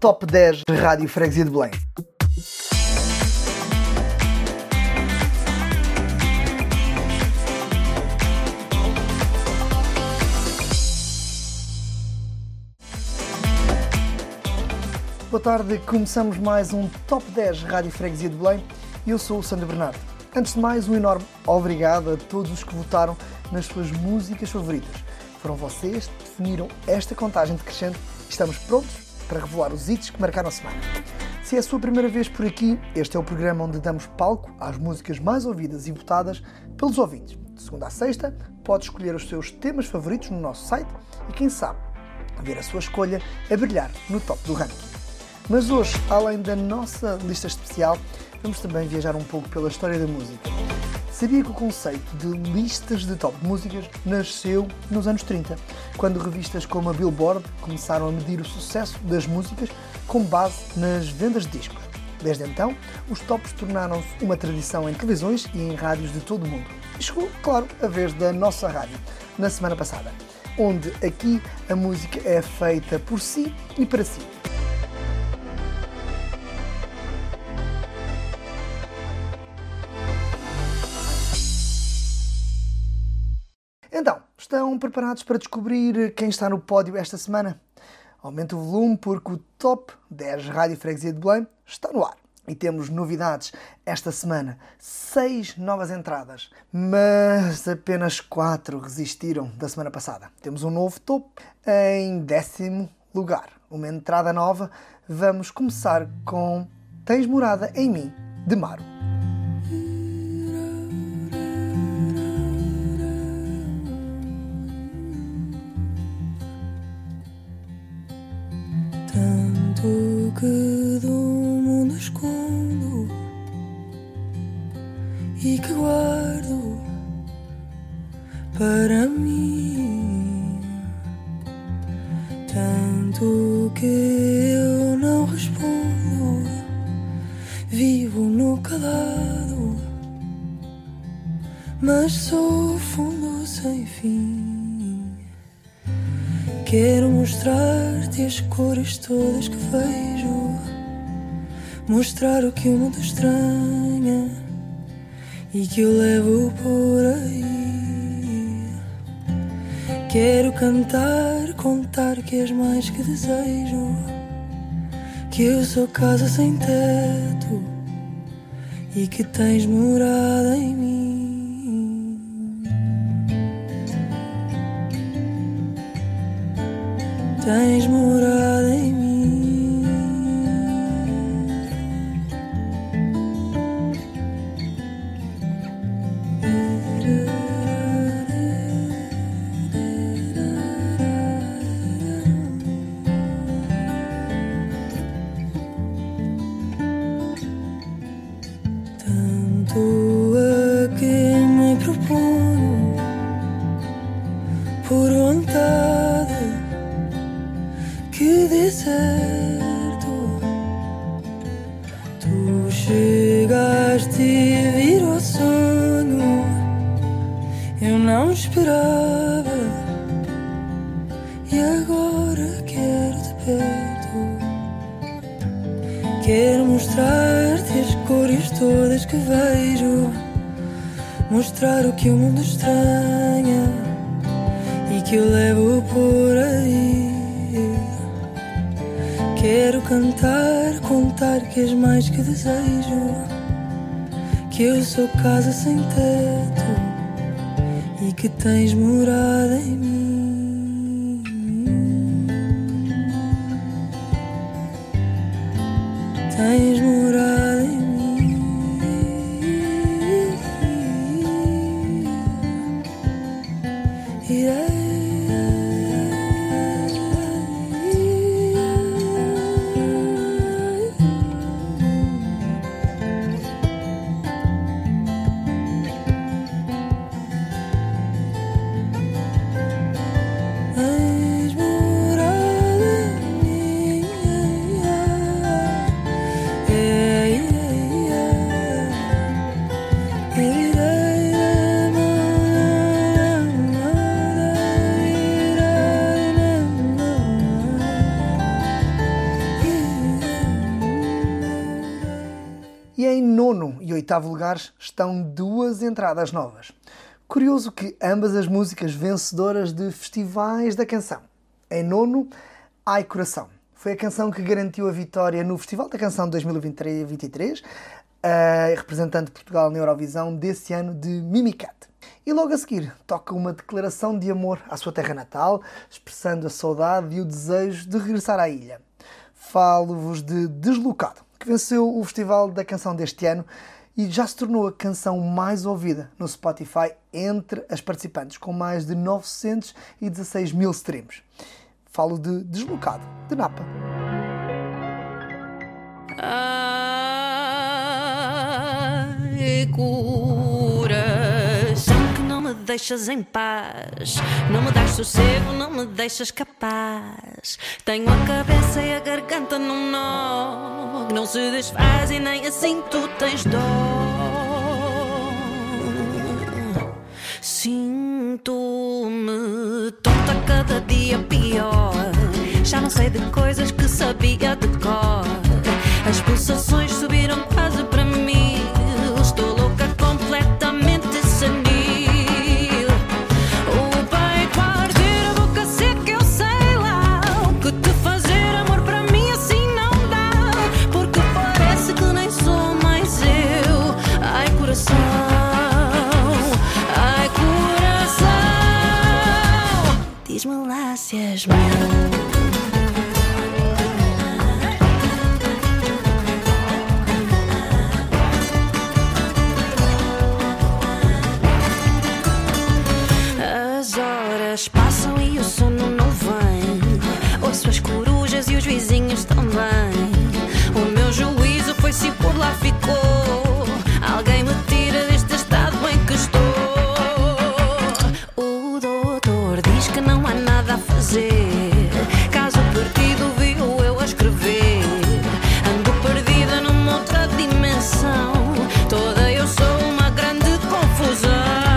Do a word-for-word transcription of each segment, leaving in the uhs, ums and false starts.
Top dez Rádio Freguesia de Belém. Boa tarde, começamos mais um Top dez Rádio Freguesia de Belém e eu sou o Sandro Bernardo. Antes de mais, um enorme obrigado a todos os que votaram nas suas músicas favoritas. Foram vocês que definiram esta contagem decrescente e estamos prontos para revelar os hits que marcaram a semana. Se é a sua primeira vez por aqui, este é o programa onde damos palco às músicas mais ouvidas e votadas pelos ouvintes. De segunda a sexta, pode escolher os seus temas favoritos no nosso site e, quem sabe, ver a sua escolha a brilhar no top do ranking. Mas hoje, além da nossa lista especial, vamos também viajar um pouco pela história da música. Sabia que o conceito de listas de top de músicas nasceu nos anos trinta, quando revistas como a Billboard começaram a medir o sucesso das músicas com base nas vendas de discos. Desde então, os tops tornaram-se uma tradição em televisões e em rádios de todo o mundo. E chegou, claro, a vez da nossa rádio, na semana passada, onde aqui a música é feita por si e para si. Então, estão preparados para descobrir quem está no pódio esta semana? Aumente o volume porque o Top dez Rádio Freguesia de Belém está no ar. E temos novidades esta semana. Seis novas entradas, mas apenas quatro resistiram da semana passada. Temos um novo top em décimo lugar. Uma entrada nova. Vamos começar com Tens Morada em Mim, de Maro. Tanto que do mundo escondo e que guardo para mim, tanto que eu não respondo, vivo no calado, mas sou fundo sem fim. Quero mostrar-te as cores todas que vejo, mostrar o que o mundo estranha e que eu levo por aí. Quero cantar, contar que és mais que desejo, que eu sou casa sem teto e que tens morada em mim. Tens morada em mim. Tanto a que me proponho por vontade que dê certo. Tu chegaste e virou sonho, eu não esperava e agora quero-te perto. Quero mostrar-te as cores todas que vejo, mostrar o que o mundo estranha e que eu levo por aí. Quero cantar, contar que és mais que desejo, que eu sou casa sem teto e que tens morada em mim. Tens morada em mim. Yeah. Yeah. nono e oitavo lugares estão duas entradas novas. Curioso que ambas as músicas vencedoras de festivais da canção. Em nono, Ai Coração. Foi a canção que garantiu a vitória no Festival da Canção de dois mil e vinte e três, a representante de Portugal na Eurovisão desse ano de Mimicat. E logo a seguir toca uma declaração de amor à sua terra natal, expressando a saudade e o desejo de regressar à ilha. Falo-vos de Deslocado, que venceu o Festival da Canção deste ano e já se tornou a canção mais ouvida no Spotify entre as participantes, com mais de novecentos e dezasseis mil streams. Falo de Deslocado, de Napa. Ai, coração que não me deixas em paz, não me dás sossego, não me deixas capaz. Tenho a cabeça e a garganta num nó que não se desfaz e nem assim tu tens dó. Sinto-me tonta cada dia pior, já não sei de coisas que sabia de cor. As pulsações subiram quase para mim, estou louca, completamente senil. O peito a arder, a boca seca, eu sei lá o que te fazer, amor, para mim assim não dá, porque parece que nem sou mais eu. Ai, coração, ai, coração, diz-me lá se és meu. Passam e o sono não vem, ouço as corujas e os vizinhos também. O meu juízo foi-se por lá ficou, alguém me tira deste estado em que estou. O doutor diz que não há nada a fazer, caso perdido viu eu a escrever. Ando perdida numa outra dimensão, toda eu sou uma grande confusão.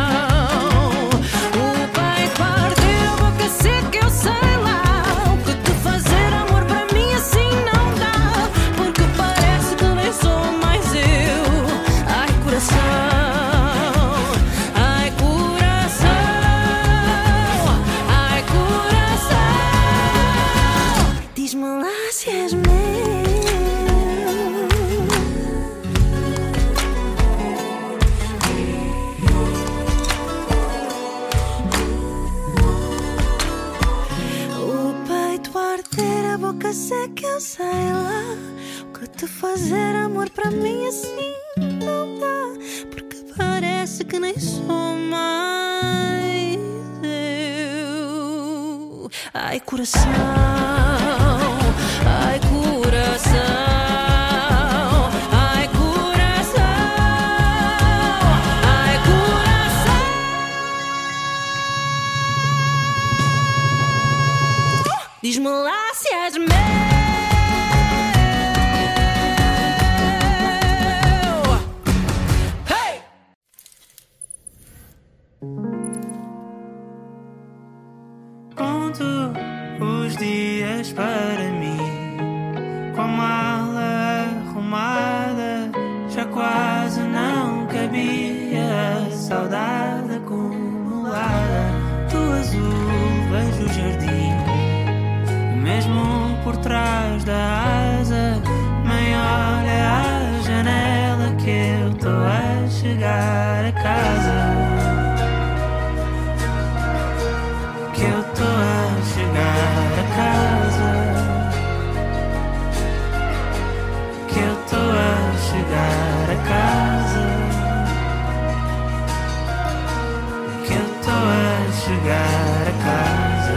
Sei que eu sei lá o que te fazer, amor, para mim assim não dá, porque parece que nem sou mais eu. Ai, coração, ai, coração. Diz-me lá se és meu. Hey! Conto os dias para mim, com a mala arrumada, já quase não cabia a saudade acumulada. Do azul vejo o jardim, mesmo por trás da asa, mãe, olha a janela que eu tô a chegar a casa. Que eu tô a chegar a casa. Que eu tô a chegar a casa. Que eu tô a chegar a casa.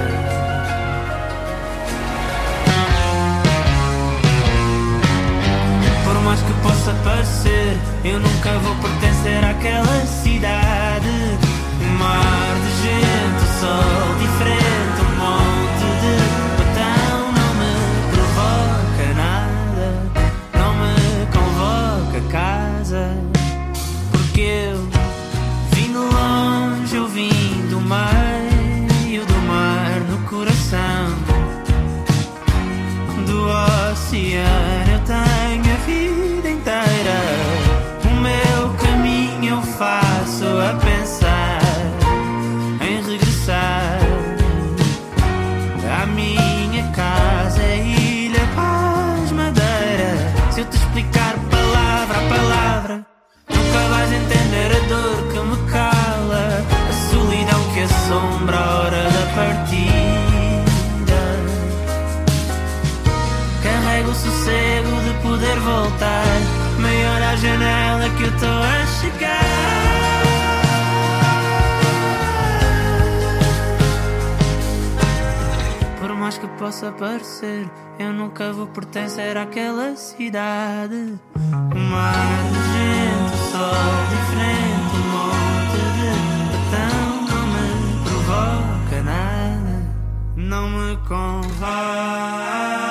Mais que possa parecer, eu nunca vou pertencer àquela cidade. Um mar de gente, o sol diferente, um monte de botão. Não me provoca nada, não me convoca a casa. Porque eu vim de longe, eu vim do meio do mar no coração do oceano. Eu tenho a vida inteira, o meu consegue o sossego de poder voltar. Me olha à janela que eu estou a chegar. Por mais que possa parecer, eu nunca vou pertencer àquela cidade. O mar de gente, o sol diferente, um monte de betão não me provoca nada, não me convém.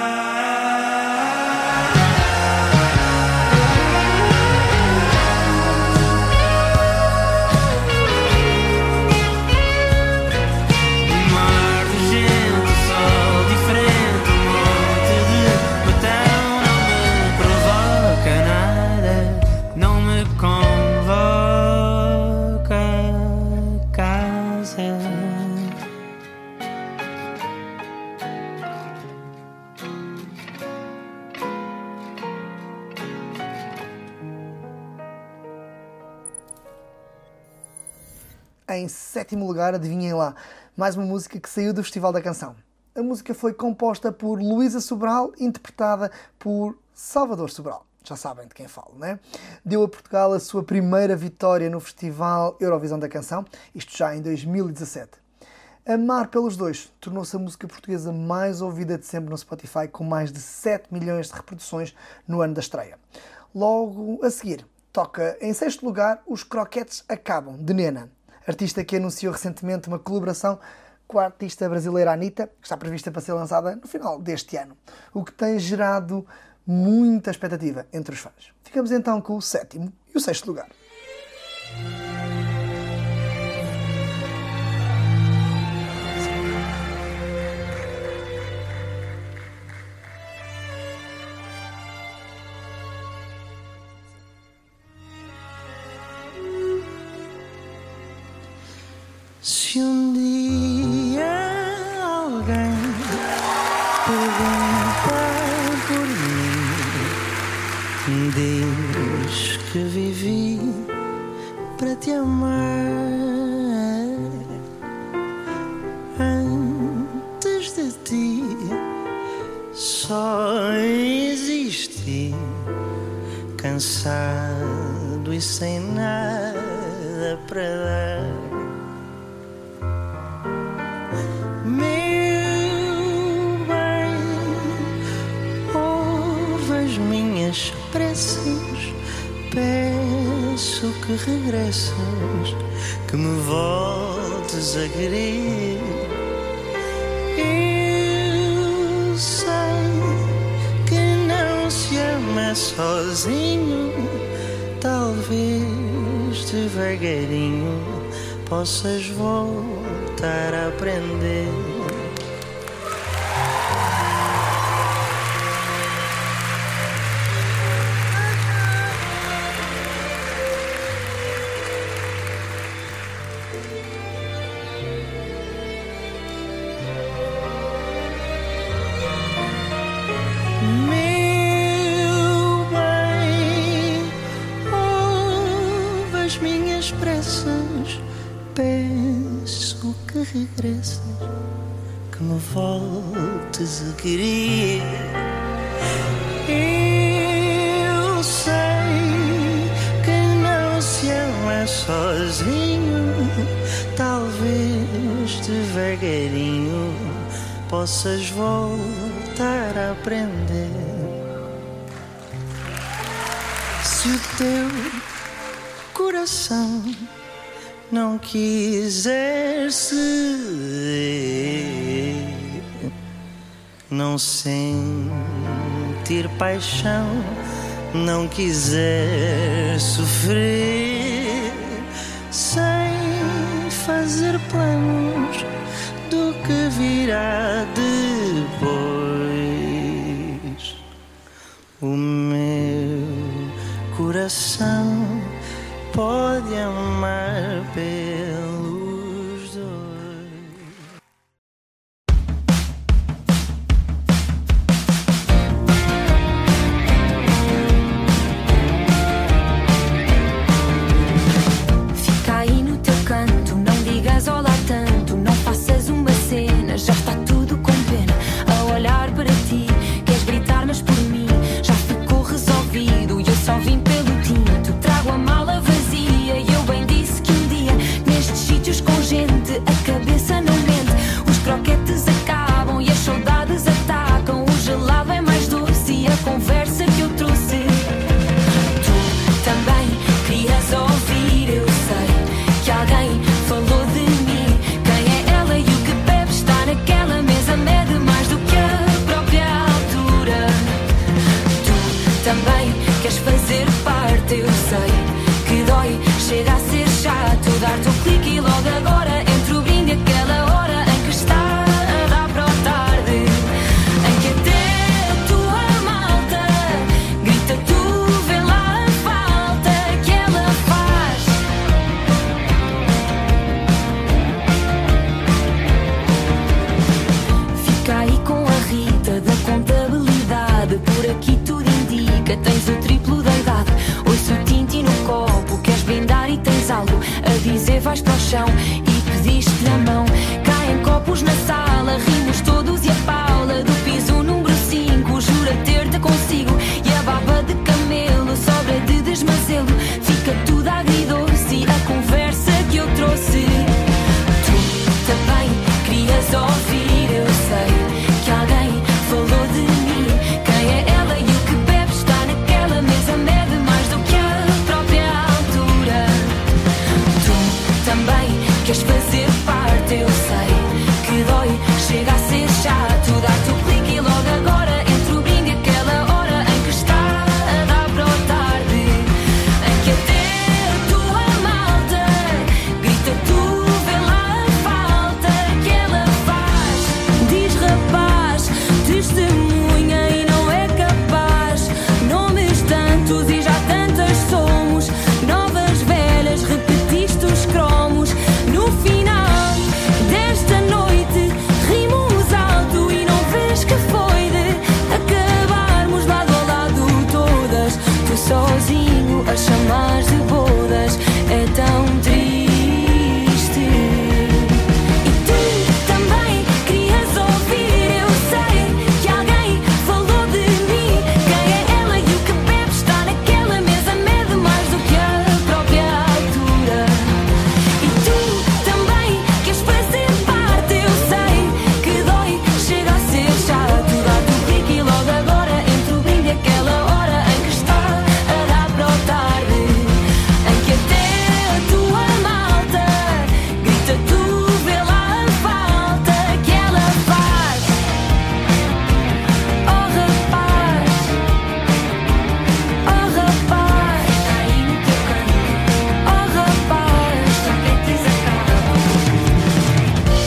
Em sétimo lugar, adivinhem lá, mais uma música que saiu do Festival da Canção. A música foi composta por Luísa Sobral, interpretada por Salvador Sobral. Já sabem de quem falo, não é? Deu a Portugal a sua primeira vitória no Festival Eurovisão da Canção, isto já em dois mil e dezassete. Amar pelos Dois tornou-se a música portuguesa mais ouvida de sempre no Spotify, com mais de sete milhões de reproduções no ano da estreia. Logo a seguir, toca em sexto lugar Os Croquetes Acabam, de Nena, artista que anunciou recentemente uma colaboração com a artista brasileira Anitta, que está prevista para ser lançada no final deste ano, o que tem gerado muita expectativa entre os fãs. Ficamos então com o sétimo e o sexto lugar. Se um dia alguém perguntar por mim, diz que vivi para te amar. Antes de ti só existi, cansado e sem nada para dar. Preces, peço que regresses, que me voltes a querer. Eu sei que não se ama sozinho, talvez devagarinho possas voltar a aprender. Peço que regresses, que me voltes a querer. Eu sei que não se ama sozinho, talvez devagarinho possas voltar a aprender. Se o teu coração não quiser ceder, não sentir paixão, não quiser sofrer, sem fazer planos do que virá depois, o meu coração pode amar pelos dois. Fica aí no teu canto, não digas olá tanto, não faças uma cena, já está tudo com pena. A olhar para ti, queres gritar mas por parte, eu sei que dói, chega a ser chato dar-te o clique e logo agora entre o brinde e aquela hora em que está a dar para o tarde, em que até a tua malta grita, tu vê lá a falta que ela faz. Fica aí com a Rita da contabilidade, por aqui tudo indica, tens o triplo da idade. Ouço o tinti no copo, queres brindar e tens algo a dizer, vais para o chão e pediste-lhe a mão. Caem copos na sala, rimos todos e a Paula do piso número cinco jura ter-te consigo. E a baba de camelo sobra de desmazelo, fica tudo agridoce a conversa que eu trouxe. Tu também querias ouvir, eu sei que alguém falou de mim. Quem é ela e o que bebe está naquela mesa, mede mais do que a própria altura. Tu também queres fazer parte, eu sei que dói, chega a ser chato dar-te o clique e logo agora entre o brinde e aquela hora em que está a dar para o tarde, em que até a tua malta grita, tu vê lá a falta que ela faz. Diz rapaz, testemunha e não é capaz, nomes tantos e já tantas somos, novas velhas repetiste os cromos. No final desta noite rimos alto e não vês que foi de acabarmos lado a lado todas, tu sozinho a chamar de bodas, é tão triste. E tu também querias ouvir, eu sei que alguém falou de mim. Quem é ela e o que bebe está naquela mesa, mede mais do que a própria altura. E tu também queres fazer parte, eu sei que dói, chega a ser chato dar-te o clique e logo agora entre o brinde e aquela hora em que está a dar para o tarde, em que até a tua malta grita, tu vê lá a falta que ela faz. Oh rapaz, oh rapaz, está aí no teu canto. Oh rapaz, trompetes acabam.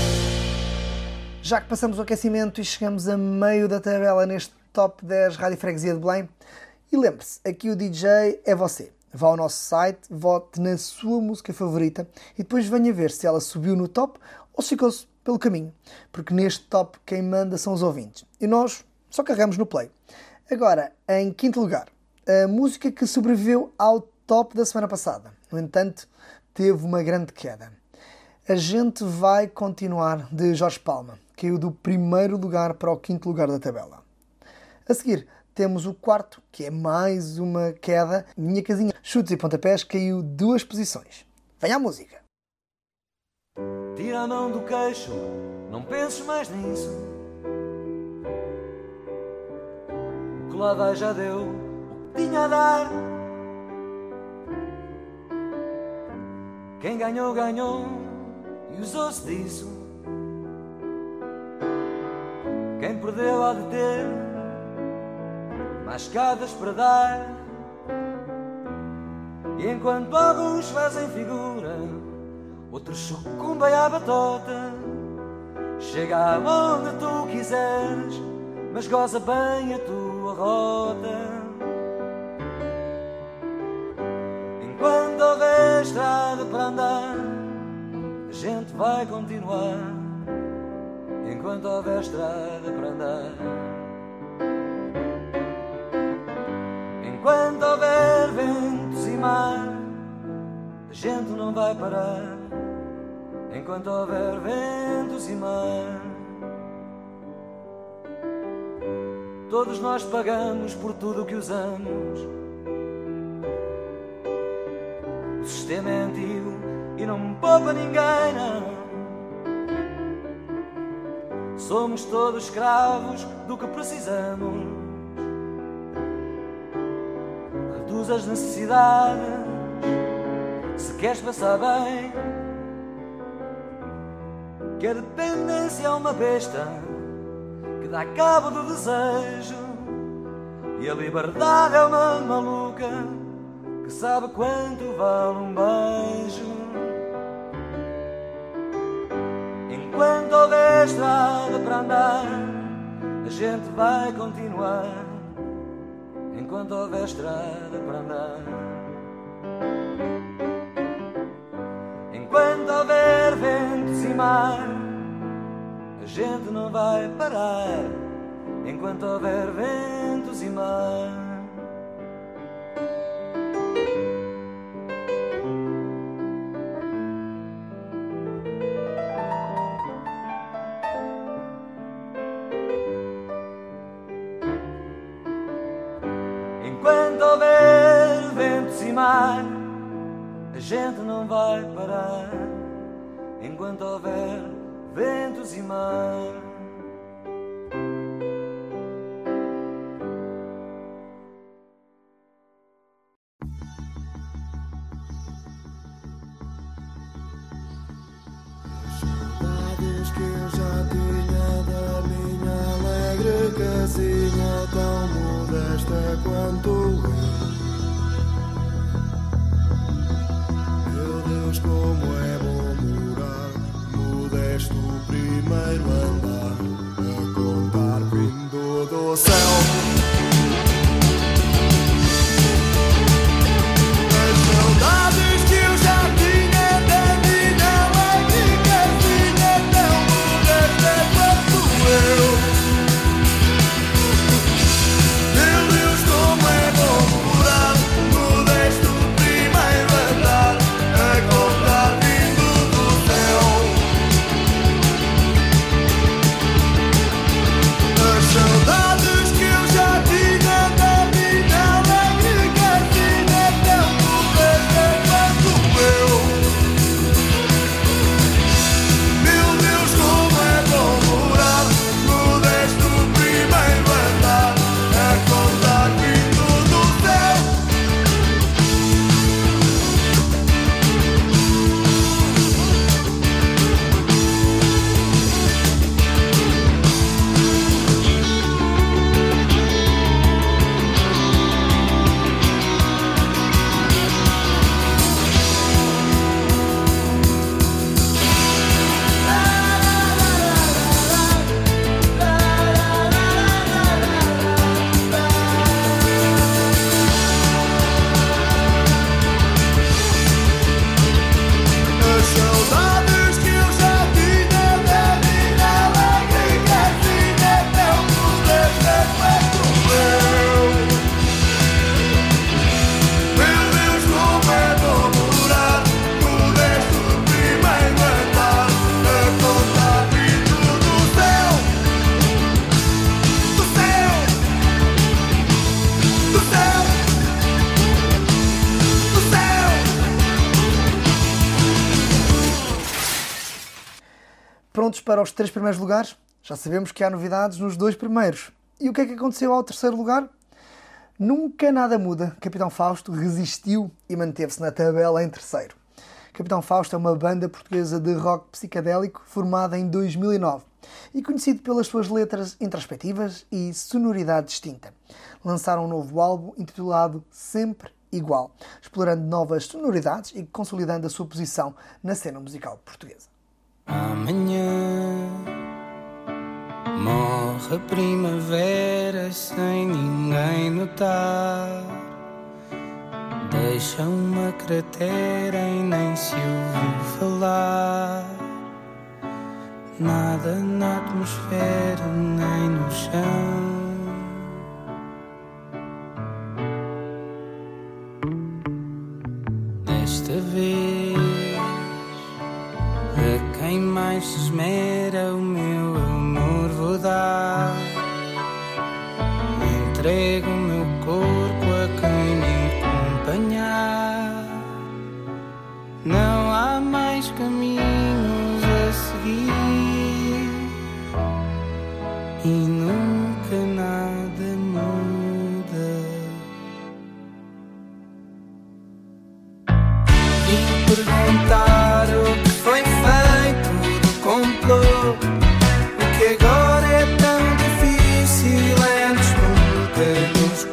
Já que passamos o aquecimento e chegamos a meio da tabela neste Top dez Rádio Freguesia de Belém, e lembre-se, aqui o D J é você. Vá ao nosso site, vote na sua música favorita e depois venha ver se ela subiu no top ou se ficou-se pelo caminho. Porque neste top quem manda são os ouvintes. E nós só carregamos no play. Agora, em quinto lugar, a música que sobreviveu ao top da semana passada. No entanto, teve uma grande queda. A Gente Vai Continuar, de Jorge Palma. Caiu do primeiro lugar para o quinto lugar da tabela. A seguir, temos o quarto, que é mais uma queda. Minha Casinha, Chutes e Pontapés, caiu duas posições. Venha à música. Tira a mão do queixo, não penses mais nisso. O que lá vai já deu o que tinha a dar. Quem ganhou, ganhou e usou-se disso. Quem perdeu há de ter mais escadas para dar. E enquanto alguns fazem figura, outros sucumbem à batota. Chega aonde tu quiseres, mas goza bem a tua rota. Enquanto houver estrada para andar, a gente vai continuar. Enquanto houver estrada para andar. Enquanto houver ventos e mar, a gente não vai parar. Enquanto houver ventos e mar. Todos nós pagamos por tudo o que usamos. O sistema é antigo e não poupa ninguém, não. Somos todos escravos do que precisamos. Reduz as necessidades se queres passar bem. Que a dependência é uma besta que dá cabo do desejo. E a liberdade é uma maluca que sabe quanto vale um beijo. Enquanto houver estrada para andar, a gente vai continuar. Enquanto houver estrada para andar, enquanto houver ventos e mar, a gente não vai parar. Enquanto houver ventos e mar. Enquanto houver ventos e mar, a gente não vai parar. Enquanto houver ventos e mar. Saudades que eu já tinha da minha alegre casinha, tão modesta quanto eu. Meu Deus, como é bom morar modesto primeiro andar, a contar vindo do céu. As saudades que eu já tinha da minha alegre casinha, tão modesta quanto eu. Meu Deus, como é bom morar modesto primeiro andar, a contar vindo do céu. As saudades que eu já tinha da minha alegre casinha, tão modesta quanto eu. Meu Deus, como é bom morar modesto primeiro andar, a contar vindo do céu. As saudades que eu já tinha da minha alegre casinha, tão modesta quanto eu. Meu Deus, como é bom morar modesto primeiro andar, a contar vindo do céu. Do céu. Do céu. Do céu. Prontos para os três primeiros lugares? Já sabemos que há novidades nos dois primeiros. E o que é que aconteceu ao terceiro lugar? Nunca nada muda. Capitão Fausto resistiu e manteve-se na tabela em terceiro. Capitão Fausto é uma banda portuguesa de rock psicadélico formada em dois mil e nove e conhecido pelas suas letras introspectivas e sonoridade distinta. Lançaram um novo álbum intitulado Sempre Igual, explorando novas sonoridades e consolidando a sua posição na cena musical portuguesa. Amanhã morre a primavera sem ninguém notar. Deixa uma cratera e nem se ouve falar. Nada na atmosfera nem no chão. Desta vez, a quem mais se esmera o meu amor vou dar. Entrego o meu corpo a quem me acompanhar. Não há mais caminhos a seguir e nunca nada muda. E perguntar o que foi feito do complô, o que agora é tão difícil é nos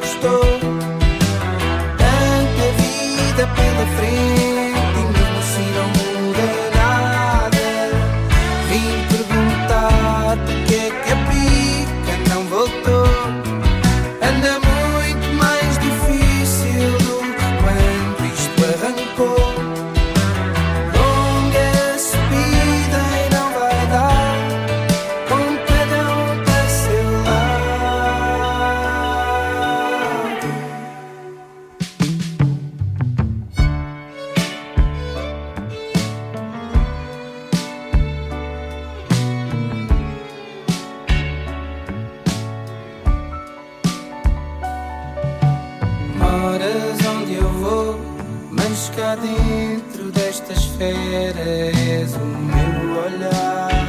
anda muito mais difícil do que quando isto arrancou. Longa subida e não vai dar, com cada um para seu lado. Moras onde eu vou, mas cá dentro desta esfera és o meu olhar.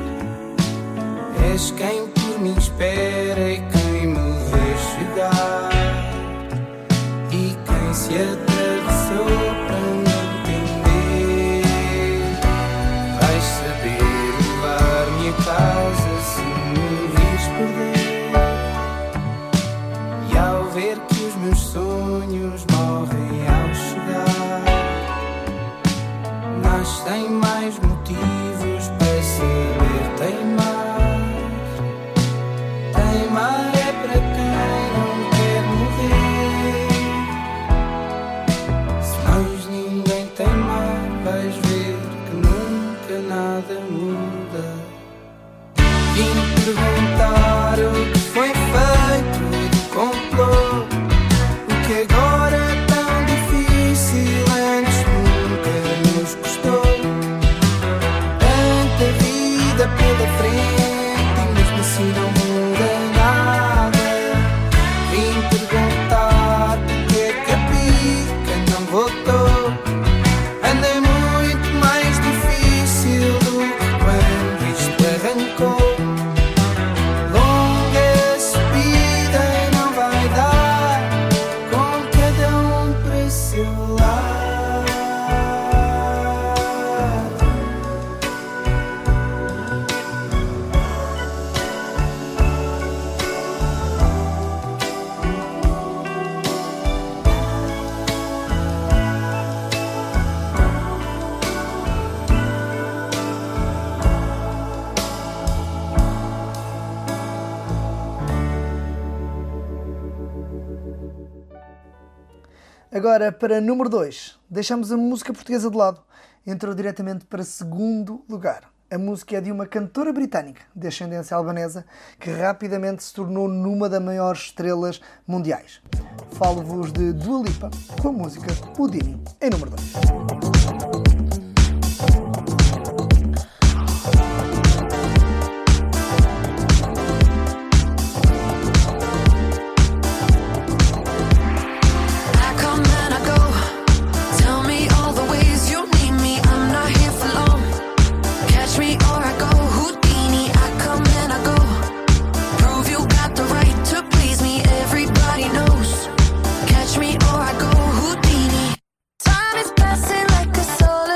És quem por mim espera e quem me vê chegar, e quem se atravessou para me entender. Vais saber levar-me a casa se me vires perder. E ao ver que os meus sonhos morrem ao chegar, nascem mais motivos para saber teimar. Teimar é para quem não quer morrer. Se mais ninguém teimar, vais ver que nunca nada muda. Vim perguntar o que foi feito do complô, o que agora é tão difícil, antes nunca nos custou. Tanta vida pela frente e mesmo assim não muda nada. Vim perguntar porque é que a pica não voltou. Anda muito mais difícil do que quando isto arrancou. Longa subida e não vai dar, com cada um para seu lado. Agora, para número dois, deixamos a música portuguesa de lado. Entrou diretamente para segundo lugar. A música é de uma cantora britânica, de ascendência albanesa, que rapidamente se tornou numa das maiores estrelas mundiais. Falo-vos de Dua Lipa, com a música Houdini, em número dois. I come and I go. Tell me all the ways you need me. I'm not here for long. Catch me or I go. Houdini. I come and I go. Prove you got the right to please me. Everybody knows. Catch me or I go. Houdini. Time is passing like a soul.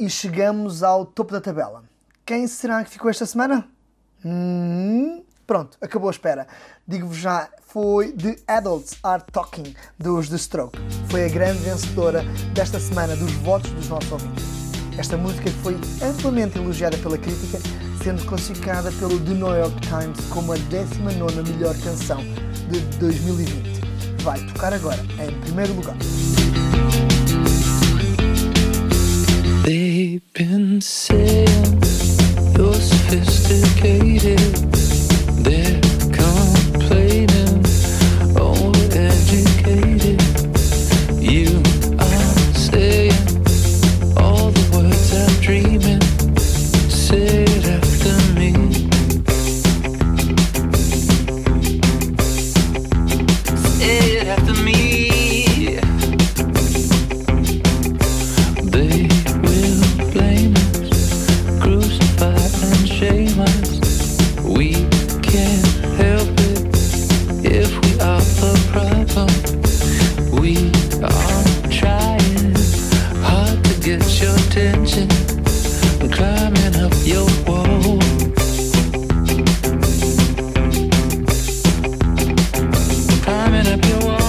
e chegamos ao topo da tabela. Quem será que ficou esta semana? Hum, pronto, acabou a espera. Digo-vos já, foi The Adults Are Talking, dos The Stroke. Foi a grande vencedora desta semana dos votos dos nossos ouvintes. Esta música foi amplamente elogiada pela crítica, sendo classificada pelo The New York Times como a décima nona melhor canção de dois mil e vinte. Vai tocar agora, em primeiro lugar. They've been saying you're sophisticated. They're complaining, overeducated. You are saying all the words I'm dreaming. Say it after me. Say it after me. They will blame us, crucify and shame us. We can't help it if we are the problem. We are trying hard to get your attention, climbing up your wall, climbing up your wall.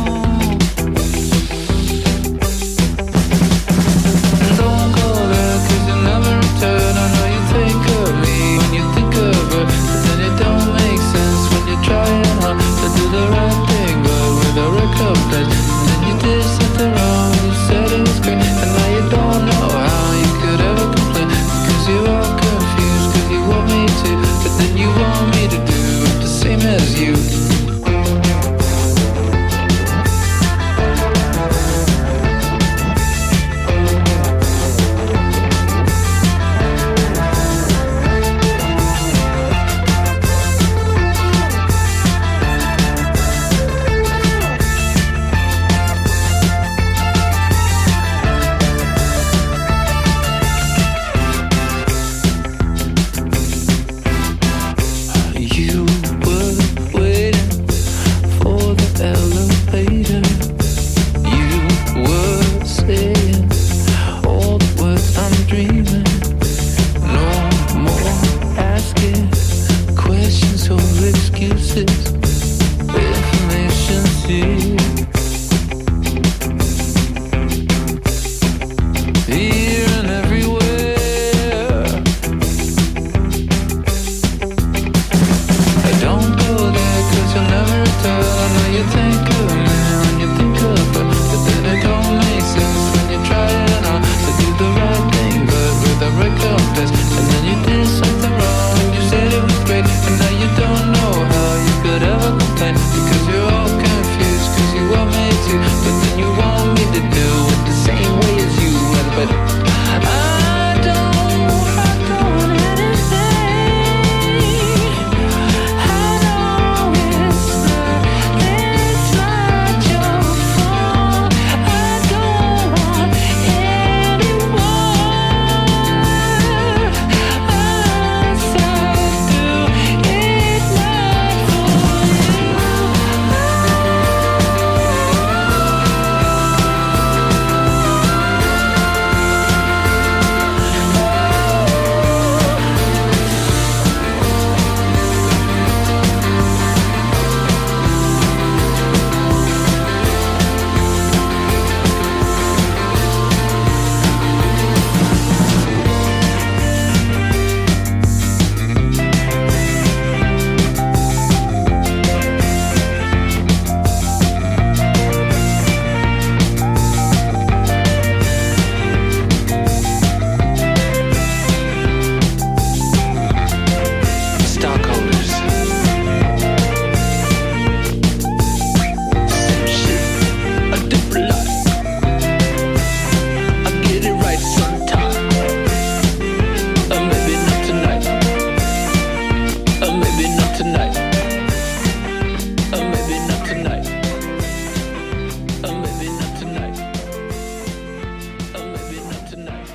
Don't go there, 'cause you never return. I know you think of me when you think of her, but then it don't make sense when you're trying hard to do the right thing, but with a recompense. And then you did something wrong, you said it was great, and now you don't know how you could ever complain, because you're all confused, 'cause you want me to, but then you want me to do the same as you. You were waiting for the elevator. You were saying all the words I'm dreaming. No more asking questions or excuses. Information's here. Here and everywhere. Don't go there, 'cause you'll never return. I know you think of me when you think of her, but then it don't make sense when you're trying hard to do the right thing, but with a recompense. And then you did something wrong, and you said it was great, and now you don't know how you could ever complain, because you're all confused, 'cause you want me to, but then you want me to do it the same way as you. But I don't, I don't anything. I know it's not, it's not your fault. I don't want anyone. I said do it not for you. Stockholders. Same shit, a different life. I get it right sometime. Or maybe not tonight. Or maybe not tonight. Or maybe not tonight. Or maybe not tonight. Or maybe not tonight.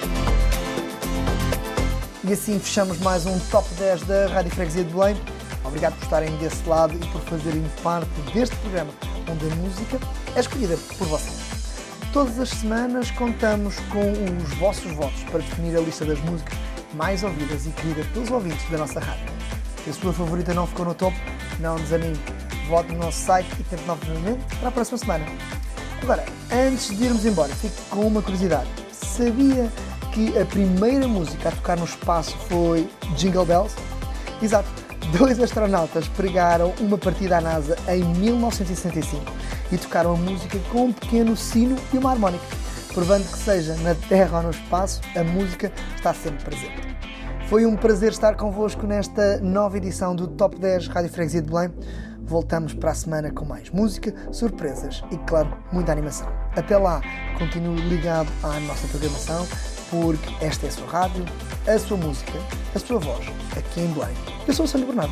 E assim fechamos mais um Top dez da Rádio Freguesia de Belém. Obrigado por estarem desse lado e por fazerem parte deste programa, onde a música é escolhida por vocês. Todas as semanas contamos com os vossos votos para definir a lista das músicas mais ouvidas e queridas pelos ouvintes da nossa rádio. Se a sua favorita não ficou no topo, não desanime. Vote no nosso site e tente novamente para a próxima semana. Agora, antes de irmos embora, fico com uma curiosidade. Sabia que a primeira música a tocar no espaço foi Jingle Bells? Exato, dois astronautas pregaram uma partida à NASA em mil novecentos e sessenta e cinco e tocaram a música com um pequeno sino e uma harmónica, provando que seja na Terra ou no espaço, a música está sempre presente. Foi um prazer estar convosco nesta nova edição do Top dez Rádio Freguesia de Belém. Voltamos para a semana com mais música, surpresas e, claro, muita animação. Até lá, continue ligado à nossa programação, porque esta é a sua rádio, a sua música, a sua voz, aqui em Belém. Eu sou o Sandro Bernardo.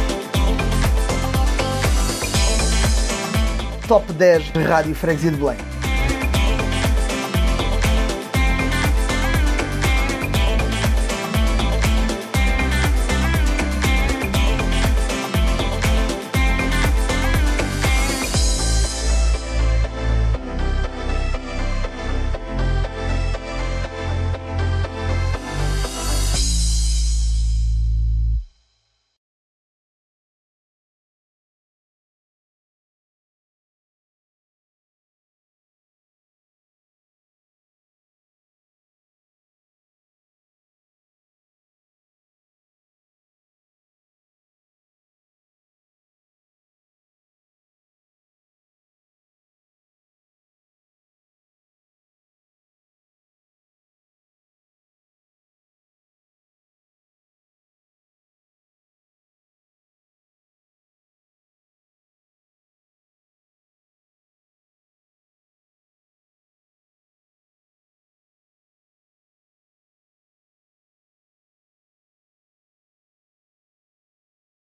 Top dez Rádio Freguesia de Belém.